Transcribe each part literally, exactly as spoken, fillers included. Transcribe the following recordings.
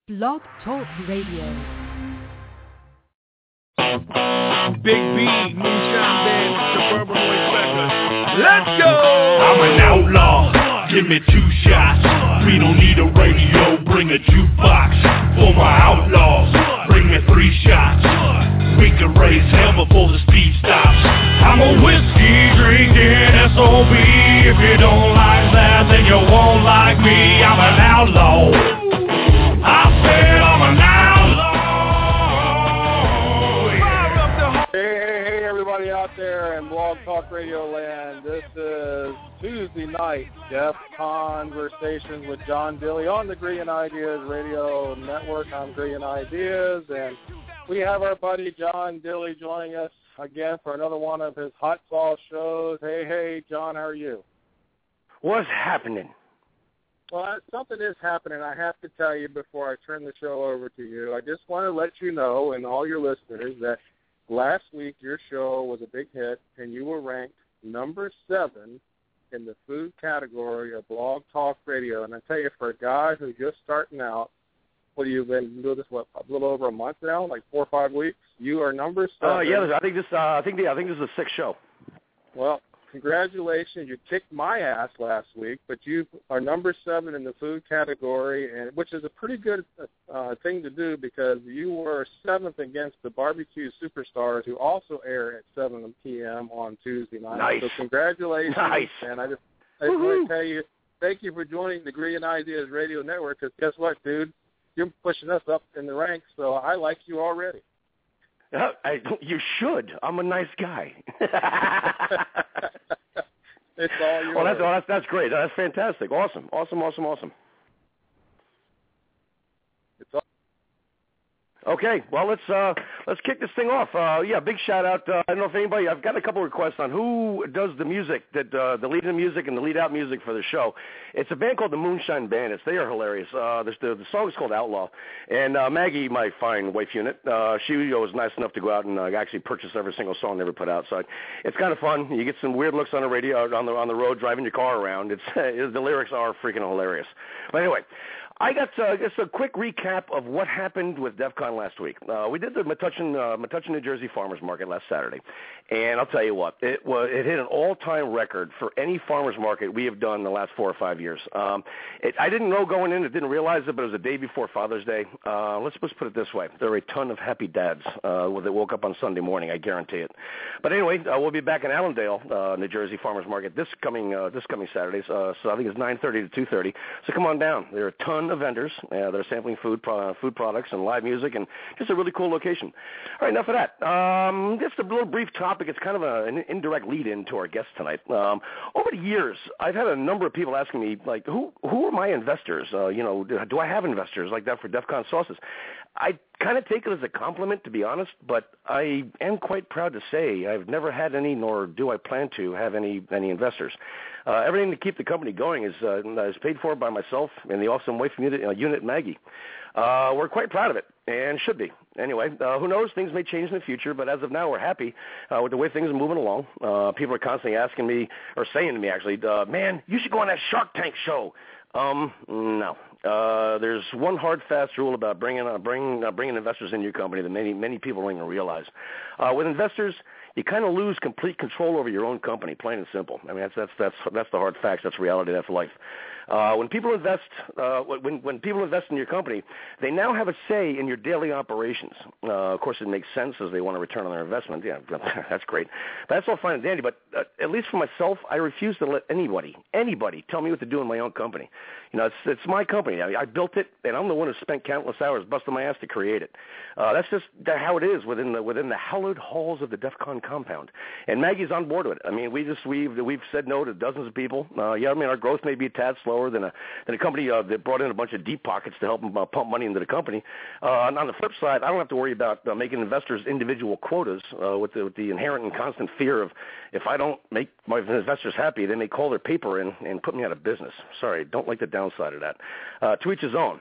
Blog Talk Radio. Big B, Moonshine Band, Suburban Noise Records. Let's go! I'm an outlaw, give me two shots. We don't need a radio, bring a jukebox. For my outlaws, bring me three shots. We can raise hell before the speed stops. I'm a whiskey drinking S O B. If you don't like that, then you won't like me. I'm an outlaw. I said I'm an outlaw. Hey, hey, hey, everybody out there in Blog Talk Radio land. This is Tuesday night, Def Conversations with John Dilley on the Green Ideas Radio Network. I'm Green Ideas, and we have our buddy John Dilley joining us again for another one of his hot sauce shows. Hey, hey, John, how are you? What's happening? Well, something is happening. I have to tell you before I turn the show over to you. I just want to let you know and all your listeners that last week your show was a big hit, and you were ranked number seven in the food category of Blog Talk Radio. And I tell you, for a guy who's just starting out, what you've been doing this what a little over a month now, like four or five weeks. You are number seven. Oh uh, yeah, I think this. Uh, I think the. I think this is the sixth show. Well, congratulations! You kicked my ass last week, but you are number seven in the food category, and which is a pretty good uh, thing to do because you were seventh against the Barbecue Superstars, who also air at seven p.m. on Tuesday night. Nice. So congratulations! Nice. And I just, I just want to tell you, thank you for joining the Green Ideas Radio Network. Because guess what, dude? You're pushing us up in the ranks, so I like you already. Uh, I, you should. I'm a nice guy. It's all yours. Well, that's, well, that's that's great. That's fantastic. Awesome. Awesome. Awesome. Awesome. It's all. Okay, well, let's uh, let's kick this thing off. Uh, yeah, big shout out. Uh, I don't know if anybody. I've got a couple of requests on who does the music, that uh, the lead in music and the lead out music for the show. It's a band called the Moonshine Bandits. They are hilarious. Uh, the, the, the song is called Outlaw, and uh, Maggie, my fine wife unit, uh, she was nice enough to go out and uh, actually purchase every single song they ever put out. So it's kind of fun. You get some weird looks on the radio, on the on the road, driving your car around. It's uh, the lyrics are freaking hilarious. But anyway. I got uh, just a quick recap of what happened with DEF CON last week. Uh, we did the Metuchen, uh, Metuchen, New Jersey Farmers Market last Saturday, and I'll tell you what, it was it hit an all-time record for any farmers market we have done in the last four or five years. Um, it, I didn't know going in, I didn't realize it, but it was the day before Father's Day. Uh, let's let's put it this way: there were a ton of happy dads uh, that woke up on Sunday morning. I guarantee it. But anyway, uh, we'll be back in Allendale, uh, New Jersey Farmers Market this coming uh, this coming Saturday. Uh, so I think it's nine thirty to two thirty. So come on down. There are a ton of vendors. Uh, they're sampling food pro- food products and live music, and just a really cool location. All right, enough of that. Um, just a little brief topic. It's kind of a, an indirect lead-in to our guest tonight. Um, over the years, I've had a number of people asking me, like, who who are my investors? Uh, you know, do, do I have investors like that for DEF CON sauces? I kind of take it as a compliment, to be honest, but I am quite proud to say I've never had any, nor do I plan to have any any investors. Uh, everything to keep the company going is uh, is paid for by myself and the awesome wife unit, uh, unit Maggie. Uh, we're quite proud of it, and should be. Anyway, uh, who knows? Things may change in the future, but as of now, we're happy uh, with the way things are moving along. Uh, people are constantly asking me, or saying to me, actually, uh, man, you should go on that Shark Tank show. Um, no. Uh, there's one hard, fast rule about bringing uh, bring, uh, bringing investors in your company that many many people don't even realize. Uh, with investors, you kind of lose complete control over your own company, plain and simple. I mean, that's that's that's that's the hard facts. That's reality. That's life. Uh, when people invest, uh, when when people invest in your company, they now have a say in your daily operations. Uh, of course, it makes sense as they want a return on their investment. Yeah, that's great. But that's all fine and dandy. But uh, at least for myself, I refuse to let anybody, anybody, tell me what to do in my own company. You know, it's it's my company. I, I built it, and I'm the one who spent countless hours busting my ass to create it. Uh, that's just how it is within the within the hallowed halls of the DEF CON compound. And Maggie's on board with it. I mean, we just we've we've said no to dozens of people. Uh, yeah, I mean, our growth may be a tad slower than a than a company uh, that brought in a bunch of deep pockets to help them uh, pump money into the company. Uh, and on the flip side, I don't have to worry about uh, making investors individual quotas uh, with, the, with the inherent and constant fear of if I don't make my investors happy, they may call their paper in and put me out of business. Sorry, don't like the downside of that. Uh, to each his own.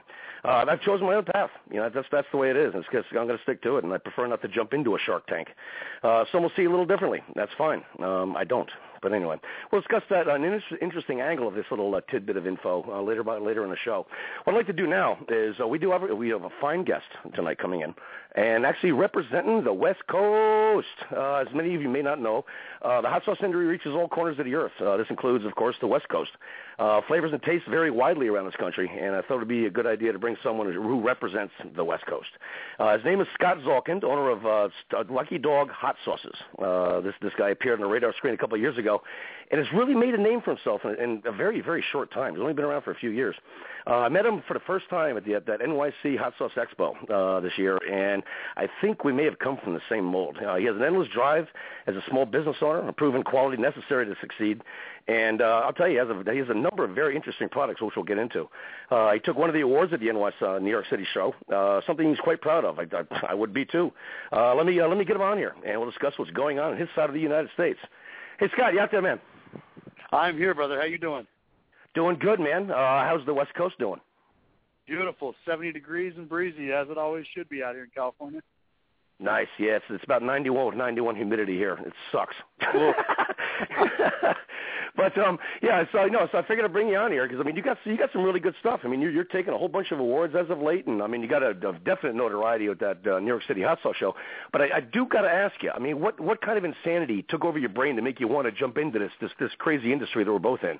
uh, I've chosen my own path. You know, that's that's the way it is. It's just, I'm going to stick to it, and I prefer not to jump into a Shark Tank. Uh, some will see a little differently. That's fine. Um, I don't. But anyway, we'll discuss that on an inter- interesting angle of this little uh, tidbit of info uh, later by, later in the show. What I'd like to do now is uh, we do have we have a fine guest tonight coming in, and actually representing the West Coast. Uh, as many of you may not know, uh, the hot sauce industry reaches all corners of the earth. Uh, this includes, of course, the West Coast. Uh, flavors and tastes vary widely around this country, and I thought it would be a good idea to bring someone who represents the West Coast. Uh, his name is Scott Zalkind, owner of uh, Lucky Dog Hot Sauces. Uh, this this guy appeared on the radar screen a couple of years ago, and has really made a name for himself in, in a very, very short time. He's only been around for a few years. Uh, I met him for the first time at, the, at that N Y C Hot Sauce Expo uh, this year, and I think we may have come from the same mold. Uh, he has an endless drive as a small business owner, a proven quality necessary to succeed. And uh, I'll tell you, he has, a, he has a number of very interesting products, which we'll get into. Uh, he took one of the awards at the N Y C uh, New York City show, uh, something he's quite proud of. I, I, I would be too. Uh, let me uh, let me get him on here, and we'll discuss what's going on in his side of the United States. Hey, Scott, you out there, man? I'm here, brother. How you doing? Doing good, man. Uh, how's the West Coast doing? Beautiful. seventy degrees and breezy, as it always should be out here in California. Nice. Yeah, it's, it's about ninety-one with ninety-one humidity here. It sucks. But um, yeah, so no, so I figured I'd bring you on here because I mean, you got you got some really good stuff. I mean, you're, you're taking a whole bunch of awards as of late, and I mean, you got a, a definite notoriety with that uh, New York City Hot Sauce Show. But I, I do got to ask you, I mean, what what kind of insanity took over your brain to make you want to jump into this this this crazy industry that we're both in?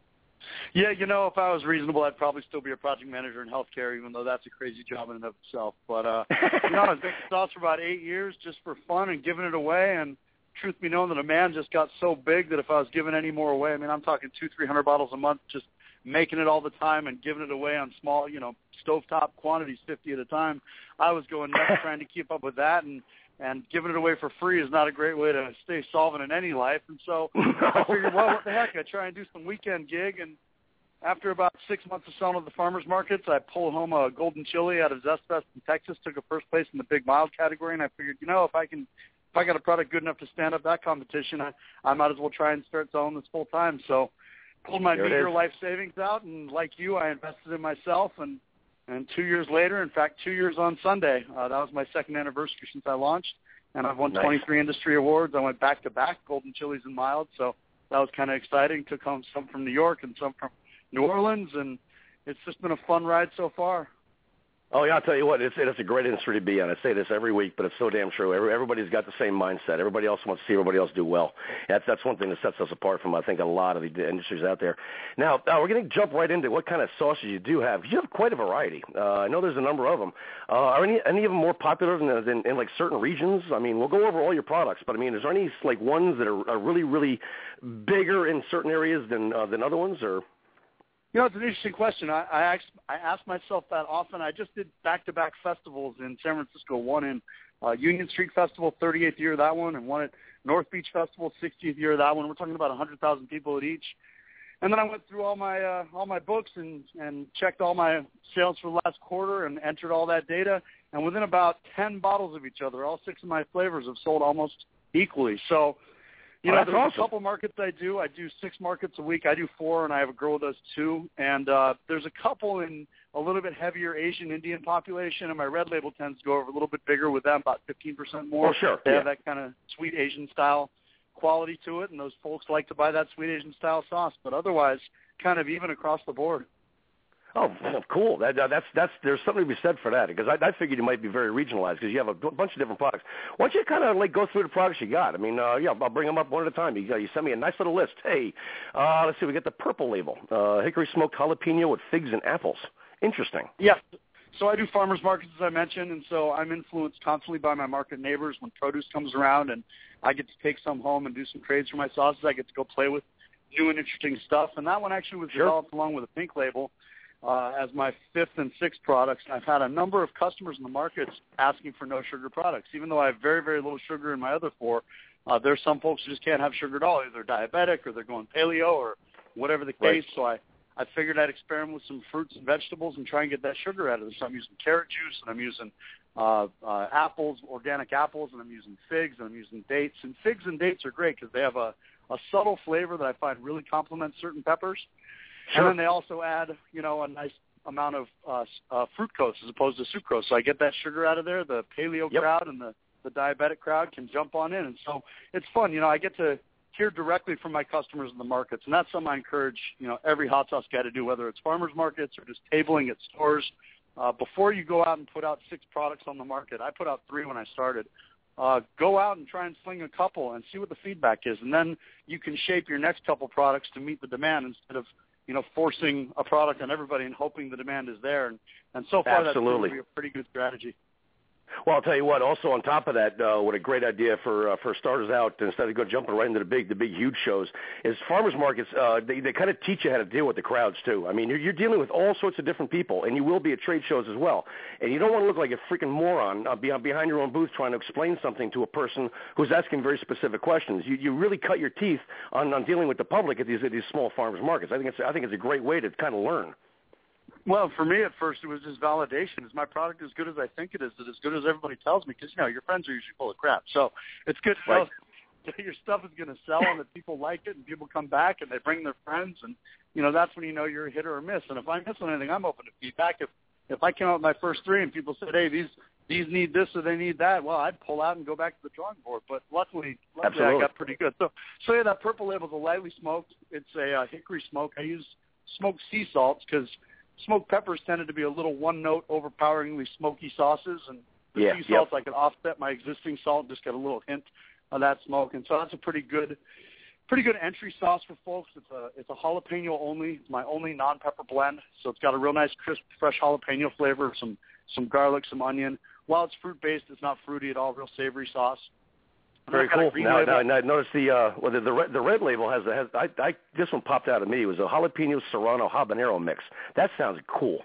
Yeah, you know, if I was reasonable, I'd probably still be a project manager in healthcare, even though that's a crazy job in and of itself. But, uh, you know, I was making sauce for about eight years just for fun and giving it away. And truth be known, the demand just got so big that if I was giving any more away, I mean, I'm talking two, three hundred bottles a month, just making it all the time and giving it away on small, you know, stovetop quantities, fifty at a time. I was going nuts trying to keep up with that, and and giving it away for free is not a great way to stay solvent in any life. And so I figured, well, what the heck? I try and do some weekend gig, and after about six months of selling at the farmers markets, I pulled home a golden chili out of Zestfest in Texas, took a first place in the big mild category, and I figured, you know, if I can, if I got a product good enough to stand up that competition, I, I might as well try and start selling this full time. So pulled my meager life savings out, and like you, I invested in myself, and and two years later, in fact, two years on Sunday, uh, that was my second anniversary since I launched, and I've won nice. twenty-three industry awards. I went back to back, golden chilies and mild, so that was kind of exciting. Took home some from New York and some from New Orleans, and it's just been a fun ride so far. Oh, yeah, I'll tell you what, it's, it's a great industry to be in. I say this every week, but it's so damn true. Every, everybody's got the same mindset. Everybody else wants to see everybody else do well. That's that's one thing that sets us apart from, I think, a lot of the industries out there. Now, uh, we're going to jump right into what kind of sauces you do have. You have quite a variety. Uh, I know there's a number of them. Uh, are any any of them more popular than, than in, like, certain regions? I mean, we'll go over all your products, but, I mean, is there any, like, ones that are, are really, really bigger in certain areas than uh, than other ones, or? You know, it's an interesting question. I, I, asked, I ask myself that often. I just did back-to-back festivals in San Francisco, one in uh, Union Street Festival, thirtieth year of that one, and one at North Beach Festival, sixtieth year of that one. We're talking about one hundred thousand people at each. And then I went through all my uh, all my books and, and checked all my sales for the last quarter and entered all that data. And within about ten bottles of each other, all six of my flavors have sold almost equally. So, You know, oh, there's awesome. a couple markets I do. I do six markets a week. I do four, and I have a girl who does two. And uh, there's a couple in a little bit heavier Asian Indian population, and my red label tends to go over a little bit bigger with them, about fifteen percent more. Oh, sure. They yeah. have that kind of sweet Asian-style quality to it, and those folks like to buy that sweet Asian-style sauce. But otherwise, kind of even across the board. Oh, well, cool. That, uh, that's that's there's something to be said for that, because I, I figured you might be very regionalized because you have a b- bunch of different products. Why don't you kind of like go through the products you got? I mean, uh, yeah, I'll bring them up one at a time. You, uh, you send me a nice little list. Hey, uh, let's see, we get the purple label, uh, hickory smoked jalapeno with figs and apples. Interesting. Yeah. So I do farmers markets, as I mentioned, and so I'm influenced constantly by my market neighbors. When produce comes around and I get to take some home and do some trades for my sauces, I get to go play with new and interesting stuff. And that one actually was sure. developed along with a pink label. Uh, as my fifth and sixth products. I've had a number of customers in the markets asking for no sugar products. Even though I have very, very little sugar in my other four, uh, there's some folks who just can't have sugar at all. Either they're diabetic or they're going paleo or whatever the case. Right. So I, I figured I'd experiment with some fruits and vegetables and try and get that sugar out of it. So I'm using carrot juice, and I'm using uh, uh, apples, organic apples, and I'm using figs, and I'm using dates. And figs and dates are great because they have a, a subtle flavor that I find really complements certain peppers. Sure. And then they also add, you know, a nice amount of uh, uh, fructose as opposed to sucrose. So I get that sugar out of there. The paleo yep. crowd and the, the diabetic crowd can jump on in. And so it's fun. You know, I get to hear directly from my customers in the markets, and that's something I encourage, you know, every hot sauce guy to do, whether it's farmers markets or just tabling at stores. Uh, before you go out and put out six products on the market, I put out three when I started. Uh, go out and try and sling a couple and see what the feedback is, and then you can shape your next couple products to meet the demand instead of, you know, forcing a product on everybody and hoping the demand is there. And, and so far, Absolutely. that's going to be a pretty good strategy. Well, I'll tell you what. Also, on top of that, uh, what a great idea for uh, for starters out, instead of going jumping right into the big, the big, huge shows, is farmers markets. Uh, they they kind of teach you how to deal with the crowds too. I mean, you're, you're dealing with all sorts of different people, and you will be at trade shows as well. And you don't want to look like a freaking moron uh, behind your own booth trying to explain something to a person who's asking very specific questions. You you really cut your teeth on, on dealing with the public at these at these small farmers markets. I think it's I think it's a great way to kind of learn. Well, for me at first, it was just validation. Is my product as good as I think it is? Is it as good as everybody tells me? Because, you know, your friends are usually full of crap. So it's good to right. know that your stuff is going to sell and that people like it and people come back and they bring their friends. And, you know, that's when you know you're a hit or a miss. And if I miss on anything, I'm open to feedback. If if I came out with my first three and people said, hey, these these need this or they need that, well, I'd pull out and go back to the drawing board. But luckily, luckily I got pretty good. So, so yeah, that purple label is a lightly smoked. It's a uh, hickory smoke. I use smoked sea salts because smoked peppers tended to be a little one-note, overpoweringly smoky sauces, and the yeah, sea salts yep. I could offset my existing salt and just get a little hint of that smoke. And so that's a pretty good, pretty good entry sauce for folks. It's a it's a jalapeno only. It's my only non-pepper blend, so it's got a real nice, crisp, fresh jalapeno flavor, some some garlic, some onion. While it's fruit-based, it's not fruity at all. Real savory sauce. Very cool. Now, now, now, notice the uh, well, the the red, the red label has, has I, I this one popped out at me. It was a jalapeno serrano habanero mix. That sounds cool.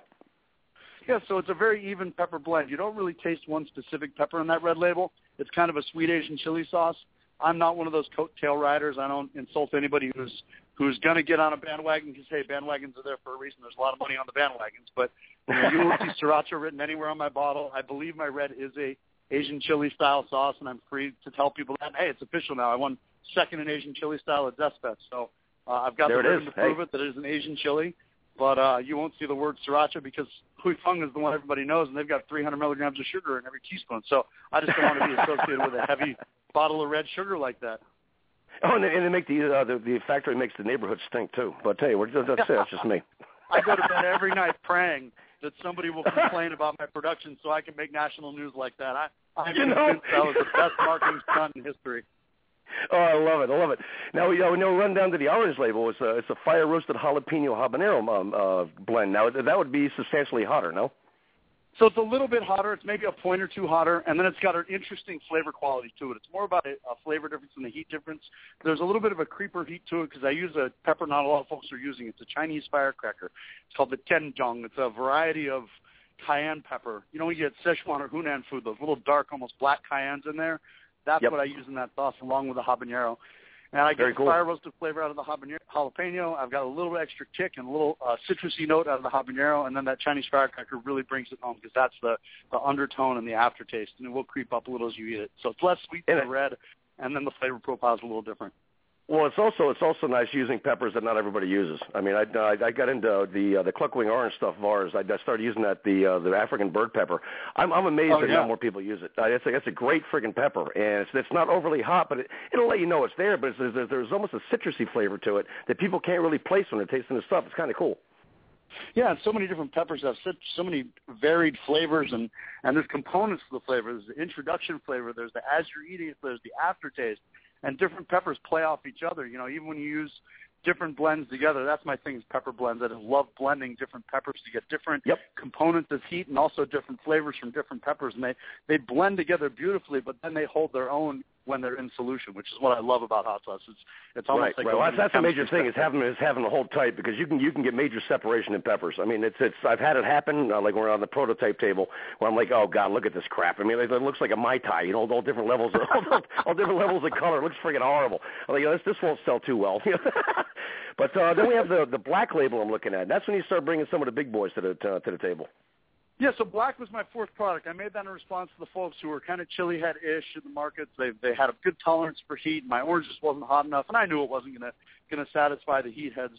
Yeah, so it's a very even pepper blend. You don't really taste one specific pepper in that red label. It's kind of a sweet Asian chili sauce. I'm not one of those coattail riders. I don't insult anybody who's who's going to get on a bandwagon because, hey, bandwagons are there for a reason. There's a lot of money on the bandwagons. But you, know, you won't see sriracha written anywhere on my bottle. I believe my red is a Asian chili style sauce, and I'm free to tell people that, hey, it's official now. I won second in Asian chili style at Zestfest. So uh, I've got there the ribbon to hey. prove it that it is an Asian chili. But uh, you won't see the word sriracha because Hui Feng is the one everybody knows, and they've got three hundred milligrams of sugar in every teaspoon. So I just don't want to be associated with a heavy bottle of red sugar like that. Oh, and they, and they make the, uh, the the factory makes the neighborhood stink too. But I'll tell you, what, that's it. That's just me. I go to bed every night praying that somebody will complain about my production so I can make national news like that. I, I'm you convinced know? that was the best marketing stunt in history. Oh, I love it. I love it. Now, you know, we know run down to the orange label. It's a, it's a fire-roasted jalapeno habanero um, uh, blend. Now, that would be substantially hotter, no? So it's a little bit hotter. It's maybe a point or two hotter, and then it's got an interesting flavor quality to it. It's more about a, a flavor difference than a heat difference. There's a little bit of a creeper heat to it because I use a pepper not a lot of folks are using. It's a Chinese firecracker. It's called the Tianzhong. It's a variety of cayenne pepper. You know, when you get Szechuan or Hunan food, those little dark, almost black cayennes in there. That's yep. what I use in that sauce along with the habanero. And I get the cool. fire roasted flavor out of the jalapeno. I've got a little extra kick and a little uh, citrusy note out of the habanero, and then that Chinese firecracker really brings it home because that's the, the undertone and the aftertaste, and it will creep up a little as you eat it. So it's less sweet than the red, and then the flavor profile is a little different. Well, it's also it's also nice using peppers that not everybody uses. I mean, I, I, I got into the uh, the cluckwing orange stuff of ours. I, I started using that the uh, the African bird pepper. I'm I'm amazed oh, that yeah. not more people use it. Uh, it's a, it's a great friggin' pepper, and it's it's not overly hot, but it, it'll let you know it's there. But it's, there's there's almost a citrusy flavor to it that people can't really place when they're tasting the stuff. It's kind of cool. Yeah, and so many different peppers have such so many varied flavors, and and there's components to the flavor. There's the introduction flavor. There's the as you're eating it. There's the aftertaste. And different peppers play off each other. You know, even when you use different blends together, that's my thing is pepper blends. I just love blending different peppers to get different yep. components of heat and also different flavors from different peppers. And they, they blend together beautifully, but then they hold their own when they're in solution, which is what I love about hot sauce. It's it's almost right, like right. Well, that's, that's a major thing is having having is having the hold tight because you can you can get major separation in peppers. I mean, it's it's I've had it happen uh, like when we're on the prototype table where I'm like, oh God, look at this crap. I mean, it, it looks like a Mai Tai, you know, all different levels of all, all different levels of color. It looks freaking horrible. I'm like, this this won't sell too well. But uh, then we have the the black label I'm looking at. That's when you start bringing some of the big boys to the to, to the table. Yeah, so black was my fourth product. I made that in response to the folks who were kind of chili head-ish in the markets. They they had a good tolerance for heat. My orange just wasn't hot enough, and I knew it wasn't gonna gonna satisfy the heat heads.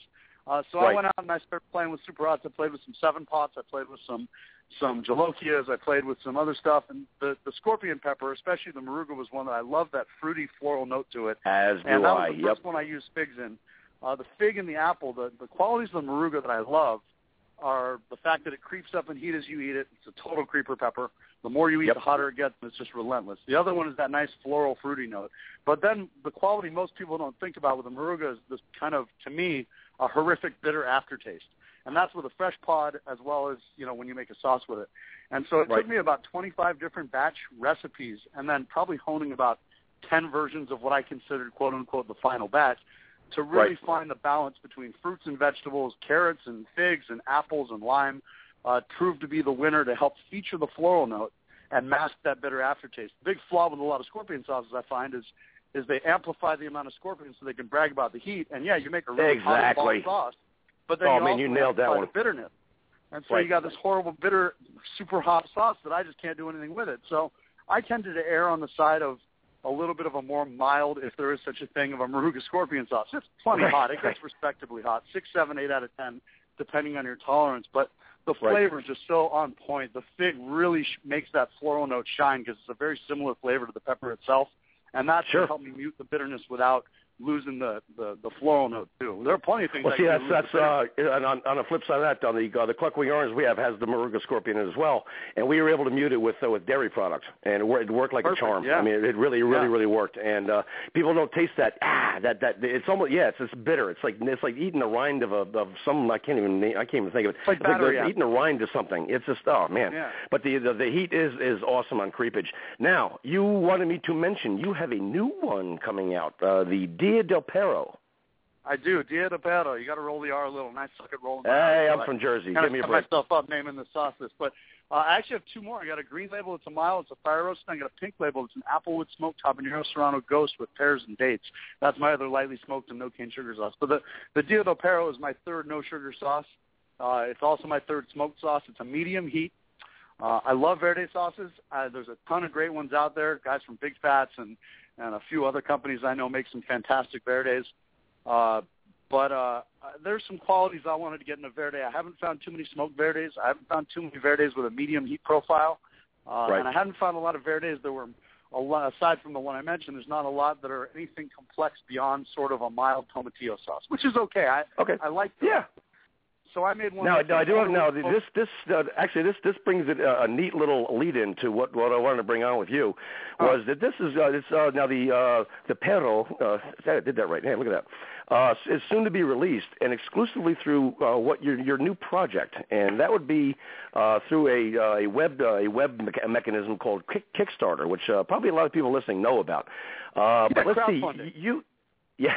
Uh, so right. I went out and I started playing with super hots. I played with some seven pots. I played with some some jalokias. I played with some other stuff. And the, the scorpion pepper, especially the Moruga, was one that I loved, that fruity floral note to it. As do and that I. was the yep. first one I used figs in. Uh, the fig and the apple, the, the qualities of the Moruga that I love are the fact that it creeps up in heat as you eat it. It's a total creeper pepper. The more you eat, yep. the hotter it gets, and it's just relentless. The other one is that nice floral, fruity note. But then the quality most people don't think about with the Moruga is this kind of, to me, a horrific bitter aftertaste. And that's with a fresh pod as well as, you know, when you make a sauce with it. And so it right. took me about twenty-five different batch recipes and then probably honing about ten versions of what I considered, quote-unquote, the final batch to really right. find the balance between fruits and vegetables, carrots and figs and apples and lime. Uh, proved to be the winner to help feature the floral note and mask that bitter aftertaste. The big flaw with a lot of scorpion sauces, I find, is is they amplify the amount of scorpion so they can brag about the heat. And, yeah, you make a really exactly. hot sauce, but then oh, you man, also you nailed that amplify one. the bitterness. And so right. you got this horrible, bitter, super hot sauce that I just can't do anything with it. So I tended to err on the side of a little bit of a more mild, if there is such a thing, of a Moruga scorpion sauce. It's plenty right. hot. It gets respectably hot, six, seven, eight out of ten, depending on your tolerance. But the right. flavor is just so on point. The fig really sh- makes that floral note shine because it's a very similar flavor to the pepper itself, and that sure. should help me mute the bitterness without losing the, the, the floral note too. There are plenty of things. Well, I see, can that's do that's uh, and on, on the flip side of that, on the uh, the Cluckwing Orange we have has the Moruga Scorpion in it as well, and we were able to mute it with uh, with dairy products, and it worked, it worked like Perfect, a charm. yeah. I mean, it really, really, yeah. really worked, and uh, people don't taste that ah that that it's almost yeah, it's it's bitter. It's like it's like eating a rind of a of some I can't even name, I can't even think of it. It's like, it's like battery eating a rind of something. It's just oh man. Yeah. But the, the the heat is is awesome on creepage. Now you wanted me to mention you have a new one coming out, uh, the Dia del Perro. I do. Dia de Perro. You got to roll the R a little, and I suck at rolling. Hey, the I'm R, from Jersey. Give Give me a break. myself up naming the sauce list, but uh, I actually have two more. I got a green label. It's a mild. It's a fire roast. And I got a pink label. It's an applewood smoked habanero serrano ghost with pears and dates. That's my other lightly smoked and no cane sugar sauce. But the the Dia del Perro is my third no sugar sauce. Uh, it's also my third smoked sauce. It's a medium heat. Uh, I love verde sauces. Uh, there's a ton of great ones out there. Guys from Big Fats and and a few other companies I know make some fantastic verdes. Uh, But uh, there's some qualities I wanted to get in a verde. I haven't found too many smoked verdes. I haven't found too many verdes with a medium heat profile. Uh, right. And I haven't found a lot of verdes that were, a lot, aside from the one I mentioned, there's not a lot that are anything complex beyond sort of a mild tomatillo sauce, which is okay. I, okay. I like that. Yeah. So I made one. Now, no, I do have, now, this, this, uh, actually, this, this brings it, uh, a neat little lead in to what, what I wanted to bring on with you, was oh. that this is, uh, it's, uh, now the, uh, the Perro, uh, I did that right. Hey, look at that. Uh, is soon to be released, and exclusively through uh, what your your new project, and that would be uh, through a uh, a web uh, a web me- mechanism called Kick- Kickstarter, which uh, probably a lot of people listening know about. Uh, yeah, but let's see, you. Yeah.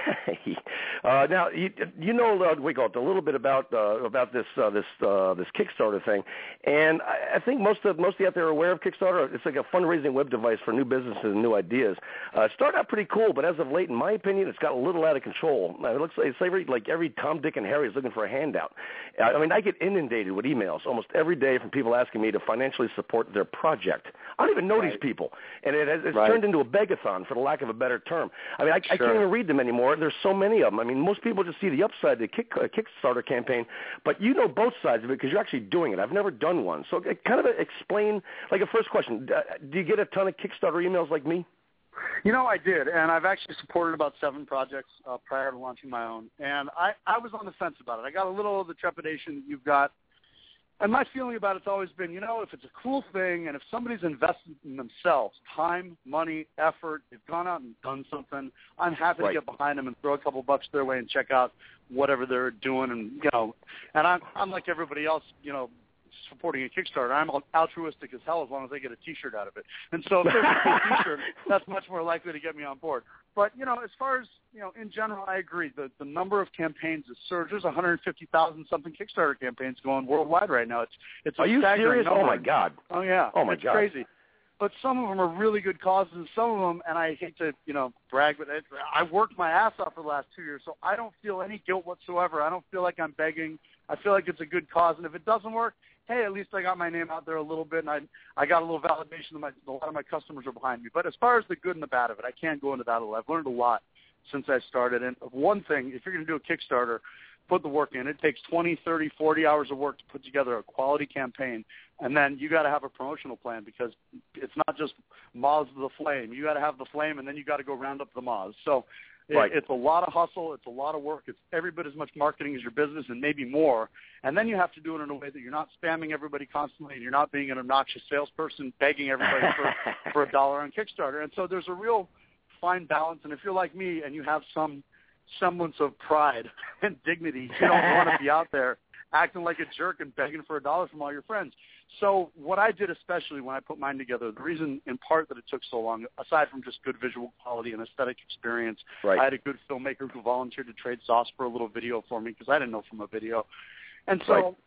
Uh, now you you know uh, we got a little bit about uh, about this uh, this uh, this Kickstarter thing, and I, I think most of most of you out there are aware of Kickstarter. It's like a fundraising web device for new businesses and new ideas. Uh, it started out pretty cool, but as of late, in my opinion, it's got a little out of control. It looks like it's every, like every Tom, Dick, and Harry is looking for a handout. I mean, I get inundated with emails almost every day from people asking me to financially support their project. I don't even know right. these people, and it has, it's right. turned into a begathon, for the lack of a better term. I mean, I, sure. I can't even read them anymore. There's so many of them. I mean, most people just see the upside of the kick, uh, Kickstarter campaign, but you know both sides of it because you're actually doing it. I've never done one. So uh, kind of explain, like a first question, uh, do you get a ton of Kickstarter emails like me? You know, I did, and I've actually supported about seven projects uh, prior to launching my own, and I, I was on the fence about it. I got a little of the trepidation that you've got, and my feeling about it's always been, you know, if it's a cool thing and if somebody's invested in themselves, time, money, effort, they've gone out and done something, I'm happy right. to get behind them and throw a couple bucks their way and check out whatever they're doing. And, you know, and I'm, I'm like everybody else, you know, supporting a Kickstarter. I'm altruistic as hell as long as I get a T-shirt out of it. And so if there's a cool T-shirt, that's much more likely to get me on board. But, you know, as far as, you know, in general, I agree. The, the number of campaigns is surged. There's one hundred fifty thousand something Kickstarter campaigns going worldwide right now. It's it's a Are you serious? number. Oh, my God. Oh, yeah. Oh, my it's God. crazy. But some of them are really good causes, and some of them, and I hate to, you know, brag, but I've worked my ass off for the last two years, so I don't feel any guilt whatsoever. I don't feel like I'm begging. I feel like it's a good cause, and if it doesn't work, hey, at least I got my name out there a little bit, and I I got a little validation that my, a lot of my customers are behind me. But as far as the good and the bad of it, I can't go into that a lot. I've learned a lot since I started. And one thing, if you're going to do a Kickstarter, put the work in. It takes twenty, thirty, forty hours of work to put together a quality campaign. And then you got to have a promotional plan because it's not just moths to the flame. You got to have the flame, and then you got to go round up the moths. So it, right. it's a lot of hustle. It's a lot of work. It's every bit as much marketing as your business and maybe more. And then you have to do it in a way that you're not spamming everybody constantly and you're not being an obnoxious salesperson begging everybody for, for a dollar on Kickstarter. And so there's a real fine balance. And if you're like me and you have some semblance of pride and dignity, you don't want to be out there acting like a jerk and begging for a dollar from all your friends. So what I did, especially when I put mine together, the reason in part that it took so long, aside from just good visual quality and aesthetic experience, right. I had a good filmmaker who volunteered to trade sauce for a little video for me because I didn't know from a video. And so right.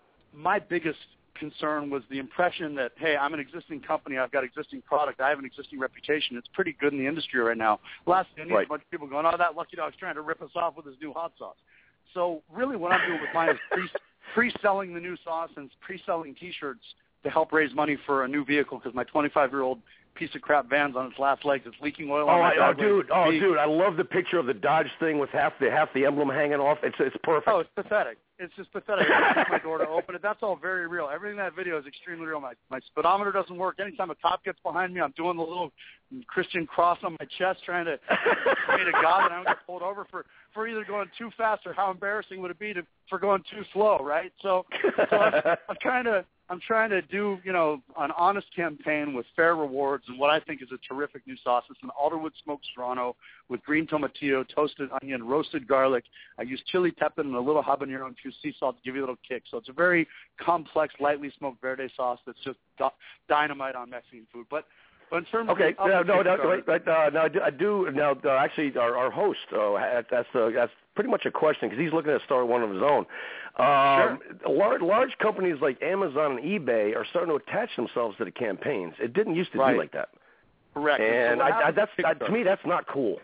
my biggest concern was the impression that, hey, I'm an existing company, I've got existing product, I have an existing reputation. It's pretty good in the industry right now. Last thing I need right. is a bunch of people going, oh, that Lucky Dog's trying to rip us off with his new hot sauce. So really what I'm doing with mine is pre- pre-selling the new sauce and pre-selling T-shirts to help raise money for a new vehicle because my twenty-five-year-old piece of crap van's on its last legs. It's leaking oil. Oh, on my I, oh driveway. dude! Oh, dude! I love the picture of the Dodge thing with half the half the emblem hanging off. It's it's perfect. Oh, it's pathetic. It's just pathetic. I open my door to open it. That's all very real. Everything in that video is extremely real. My my speedometer doesn't work. Anytime a cop gets behind me, I'm doing the little Christian cross on my chest, trying to pray to God that I don't get pulled over for, for either going too fast or how embarrassing would it be to for going too slow, right? So, so I'm, I'm trying to. I'm trying to do, you know, an honest campaign with fair rewards and what I think is a terrific new sauce. It's an Alderwood smoked serrano with green tomatillo, toasted onion, roasted garlic. I use chili tepin and a little habanero infused sea salt to give you a little kick. So it's a very complex, lightly smoked verde sauce that's just dynamite on Mexican food. But But in terms okay, of no, no, no, wait, wait, uh, no, I do, I do now. Uh, actually, our, our host, uh, that's uh, that's pretty much a question because he's looking to start one of his own. Um, sure. large, large companies like Amazon and eBay are starting to attach themselves to the campaigns. It didn't used to right. be like that. Correct. And so I, I, that's I, to me, that's not cool.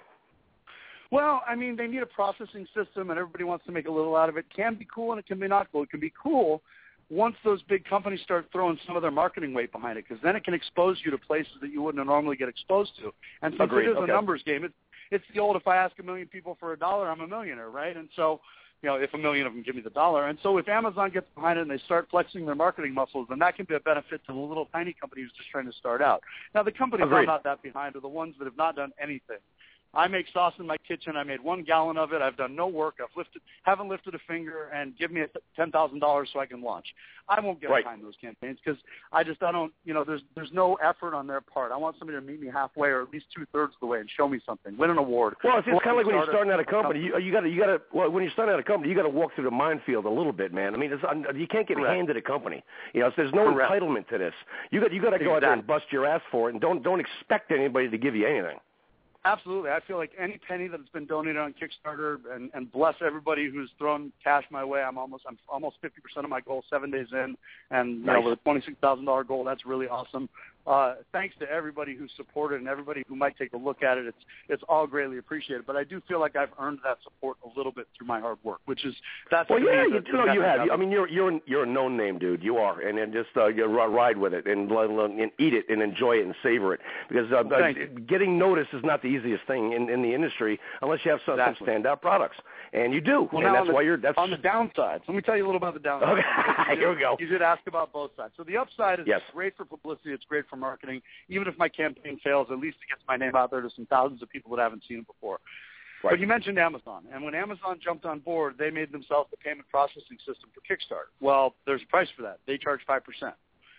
Well, I mean, they need a processing system, and everybody wants to make a little out of it. It can be cool, and it can be not cool. It can be cool once those big companies start throwing some of their marketing weight behind it, because then it can expose you to places that you wouldn't normally get exposed to. And since Agreed. it is Okay. a numbers game, it's, it's the old, if I ask a million people for a dollar, I'm a millionaire, right? And so, you know, if a million of them give me the dollar. And so if Amazon gets behind it and they start flexing their marketing muscles, then that can be a benefit to the little tiny company who's just trying to start out. Now, the companies Agreed. I'm not that behind are the ones that have not done anything. I make sauce in my kitchen. I made one gallon of it. I've done no work. I've lifted, haven't lifted a finger, and give me ten thousand dollars so I can launch. I won't get right. behind those campaigns because I just I don't you know there's there's no effort on their part. I want somebody to meet me halfway or at least two thirds of the way and show me something, win an award. Well, it's, it's kind of like when you're Start starting a, out a company. You, you got to you got to well, when you're starting out a company, you got to walk through the minefield a little bit, man. I mean, it's, you can't get Correct. handed a company. You know, so there's no Correct. entitlement to this. You got you got to go exactly. out there and bust your ass for it, and don't don't expect anybody to give you anything. Absolutely. I feel like any penny that's been donated on Kickstarter, and, and bless everybody who's thrown cash my way. I'm almost I'm almost fifty percent of my goal seven days in, and you nice. know, with a twenty-six thousand dollars goal, that's really awesome. Uh, thanks to everybody who supported and everybody who might take a look at it. It's it's all greatly appreciated. But I do feel like I've earned that support a little bit through my hard work, which is that's well, yeah, the, you, the, no, the you have. method. I mean, you're you're you're a known name, dude. You are, and then just uh, you ride with it and, and eat it and enjoy it and savor it because uh, well, uh, getting noticed is not the easiest thing in, in the industry unless you have some, exactly. some standout products, and you do. Well, and now that's on the, why you're. That's on the downside. Let me tell you a little about the downside. Okay, here we go. You did ask about both sides. So the upside is yes. it's great for publicity. It's great for marketing. Even if my campaign fails, at least it gets my name out there to some thousands of people that haven't seen it before. Right. But you mentioned Amazon, and when Amazon jumped on board, they made themselves the payment processing system for Kickstarter. Well, there's a price for that. They charge five percent.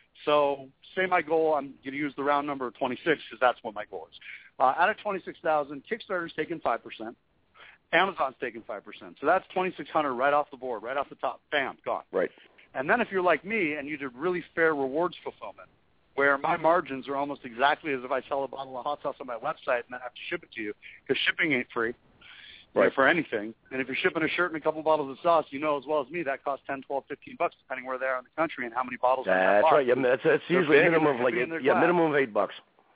So say my goal, I'm going to use the round number of twenty-six because that's what my goal is. Uh, out of twenty-six thousand, Kickstarter's taking five percent. Amazon's taking five percent. So that's twenty-six hundred right off the board, right off the top. Bam, gone. Right. And then if you're like me and you did really fair rewards fulfillment, where my margins are almost exactly as if I sell a bottle of hot sauce on my website and then have to ship it to you, because shipping ain't free right. for anything. And if you're shipping a shirt and a couple bottles of sauce, you know as well as me that costs ten, twelve, fifteen bucks depending where they are in the country and how many bottles. That's right. Yeah, that's, that's usually a minimum of like eight, yeah, glass. minimum of eight bucks.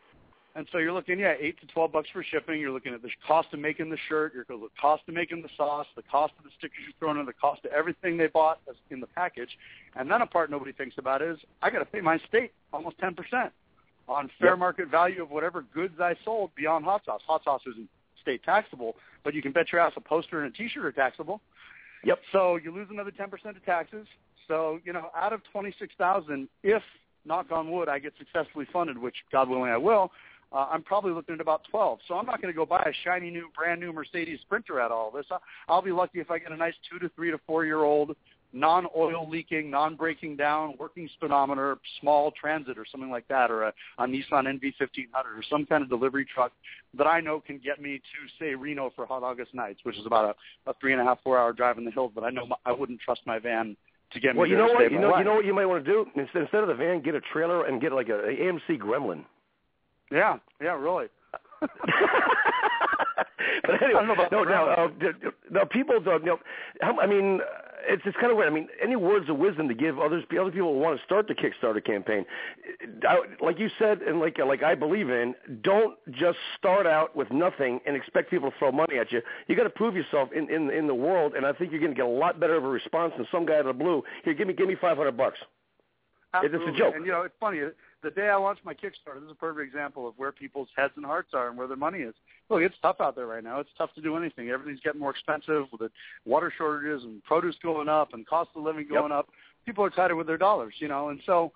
And so you're looking, yeah, eight to twelve bucks for shipping. You're looking at the cost of making the shirt, your the cost of making the sauce, the cost of the stickers you're throwing in, the cost of everything they bought in the package. And then a part nobody thinks about is I got to pay my state almost ten percent on fair yep. market value of whatever goods I sold beyond hot sauce. Hot sauce isn't state taxable, but you can bet your ass a poster and a T-shirt are taxable. Yep. So you lose another ten percent to taxes. So, you know, out of twenty-six thousand, if, knock on wood, I get successfully funded, which God willing I will, uh, I'm probably looking at about twelve. So I'm not going to go buy a shiny new, brand new Mercedes Sprinter at all this. I'll be lucky if I get a nice two to three to four-year-old, non-oil leaking, non-breaking down, working speedometer, small Transit or something like that, or a, a Nissan N V fifteen hundred or some kind of delivery truck that I know can get me to, say, Reno for hot August nights, which is about a, a three and a half, four-hour drive in the hills, but I know my, I wouldn't trust my van to get me well, you there know to what? save You my know, life. you know what you might want to do? Instead, instead of the van, get a trailer and get like a, a A M C Gremlin. Yeah, yeah, really. But anyway, I don't know about no, the no, uh, Gremlin. no, people don't. You know, how, I mean, it's it's kind of weird. I mean, any words of wisdom to give others, other people who want to start the Kickstarter campaign, I, like you said, and like like I believe in, don't just start out with nothing and expect people to throw money at you. You got to prove yourself in, in in the world, and I think you're going to get a lot better of a response than some guy out of the blue. Here, give me give me five hundred bucks. Absolutely. It's a joke. And, you know, it's funny. The day I launched my Kickstarter, this is a perfect example of where people's heads and hearts are and where their money is. Look, it's tough out there right now. It's tough to do anything. Everything's getting more expensive with the water shortages and produce going up and cost of living going Yep. up. People are tighter with their dollars, you know. And so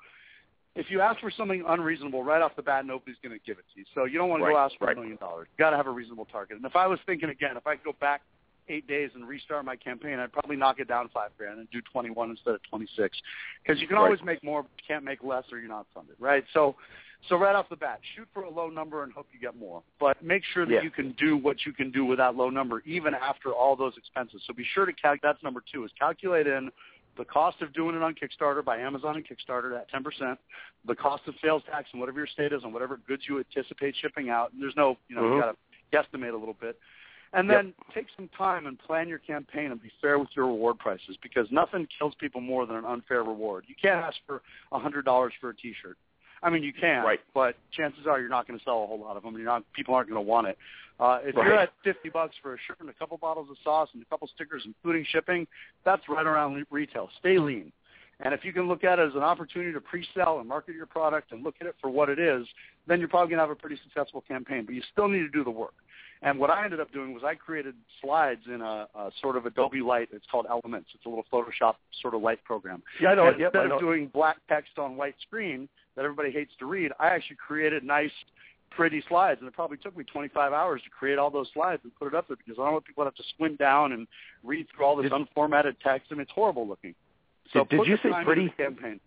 if you ask for something unreasonable right off the bat, nobody's going to give it to you. So you don't want to Right, go ask for right. a million dollars. You got to have a reasonable target. And if I was thinking, again, if I could go back eight days and restart my campaign, I'd probably knock it down five grand and do twenty-one instead of twenty-six, because you can Right. always make more, but you can't make less, or you're not funded, right? So, so right off the bat, shoot for a low number and hope you get more, but make sure that Yeah. you can do what you can do with that low number, even after all those expenses. So be sure to calc. That's number two, is calculate in the cost of doing it on Kickstarter by Amazon and Kickstarter at ten percent, the cost of sales tax and whatever your state is on whatever goods you anticipate shipping out. And there's no, you know, Mhm. you got to guesstimate a little bit. And Yep. then take some time and plan your campaign and be fair with your reward prices, because nothing kills people more than an unfair reward. You can't ask for one hundred dollars for a T-shirt. I mean, you can, Right. but chances are you're not going to sell a whole lot of them. You're not, people aren't going to want it. Uh, if Right. you're at fifty bucks for a shirt and a couple bottles of sauce and a couple stickers, including shipping, that's right around retail. Stay lean. And if you can look at it as an opportunity to pre-sell and market your product and look at it for what it is, then you're probably going to have a pretty successful campaign. But you still need to do the work. And what I ended up doing was I created slides in a, a sort of Adobe Light. It's called Elements. It's a little Photoshop sort of light program. Yeah, I know And it. Yep, instead I know of it. doing black text on white screen that everybody hates to read, I actually created nice, pretty slides. And it probably took me twenty-five hours to create all those slides and put it up there, because I don't want people to have to squint down and read through all this Did- unformatted text. I mean, it's horrible looking. So Did- did put you the say time pretty? into the campaign.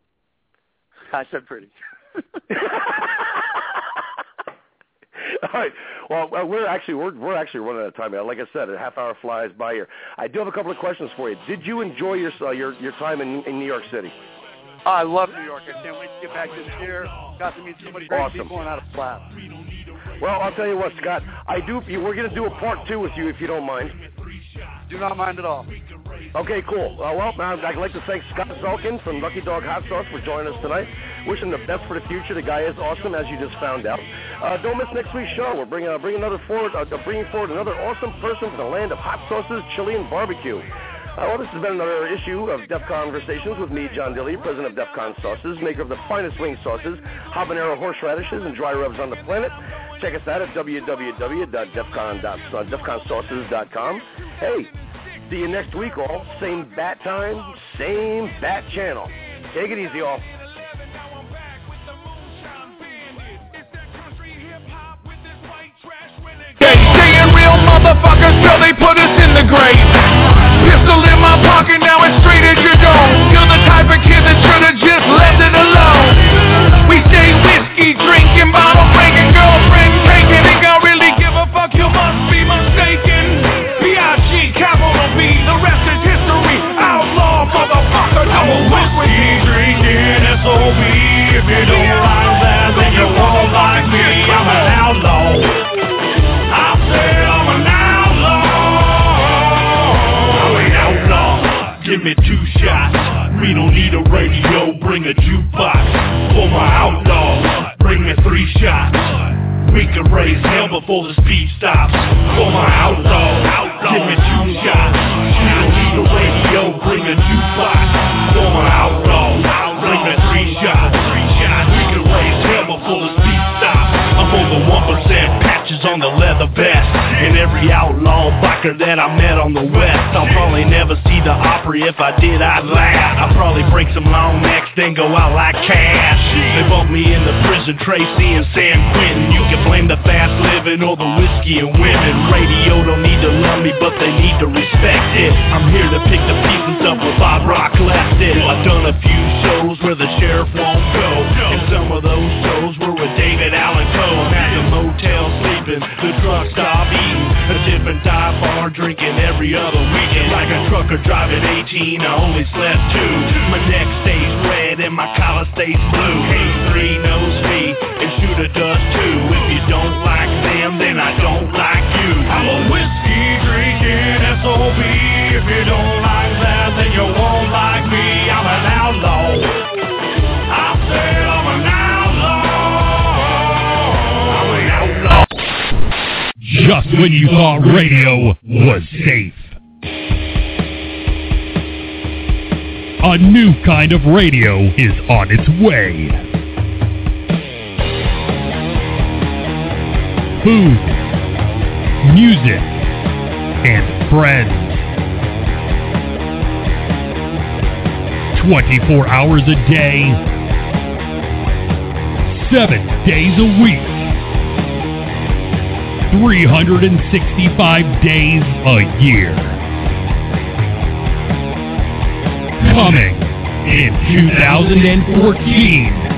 I said pretty. All right. Well, well, we're actually we're we're actually running out of time. Like I said, a half hour flies by here. I do have a couple of questions for you. Did you enjoy your uh, your your time in in New York City? I love New York. I can't wait to get back this year. Got to meet so many great Awesome. people and had a blast. Well, I'll tell you what, Scott. I do. We're going to do a part two with you if you don't mind. Do not mind at all. Okay, cool. Uh, well, I'd like to thank Scott Zulkin from Lucky Dog Hot Sauce for joining us tonight. Wish him the best for the future. The guy is awesome, as you just found out. Uh, don't miss next week's show. We're bringing uh, bringing another forward, uh, bringing forward another awesome person from the land of hot sauces, chili, and barbecue. Uh, well, this has been another issue of DEF Conversations with me, John Dilly, president of DEF Con Sauces, maker of the finest wing sauces, habanero horseradishes, and dry rubs on the planet. Check us out at w w w dot defcon sauces dot com. Hey, see you next week, all. Same bat time, same bat channel. Take it easy, all. Staying real motherfuckers till they put us in the grave. Pistol in my pocket, now it's straight at your dome. You're the type of kid that should've just left it alone. We stay whiskey drinking, bottle breaking, girlfriend taking. Think I really give a fuck? You must be mistaken. B I G capital B, the rest is history. Outlaw motherfucker, double whiskey drinking S O B. If you don't like that, then you won't like me. I'm an outlaw. I said I'm an outlaw. I'm an outlaw. Give me two shots. We don't need a radio. Bring a jukebox. For my outlaw, bring me three shots. We can raise hell before the speed stops. For my outlaw, give me two shots. We don't need a radio. Bring a jukebox. For my outlaw, bring me three shots. Three shots. We can raise hell before the speed stops. I'm over one percent patches on the leather vest. And every outlaw tall biker that I met on the west. I'll probably never see the Opry. If I did, I'd laugh. I'd probably break some long necks, then go out like cash. They bumped me in the prison, Tracy and San Quentin. You can blame the fast living or the whiskey and women. Radio don't need to love me, but they need to respect it. I'm here to pick the pieces up where Bob Rock left it. I've done a few shows where the sheriff won't go, and some of those shows were with David Allen Coe. I'm at the motel sleeping, the truck stop eating, a different dive bar drinking every other weekend. Like a trucker driving eighteen, I only slept two. My neck stays red and my collar stays blue. K three knows me and Shooter does too. If you don't like them, then I don't like you. I'm a whiskey drinking S O B. If you don't like that, then you won't like me. I'm an outlaw. I said I'm an outlaw. I'm an outlaw. Just when you thought radio was safe. A new kind of radio is on its way. Food, music, and friends. twenty-four hours a day, seven days a week, three hundred sixty-five days a year. Coming in two thousand fourteen.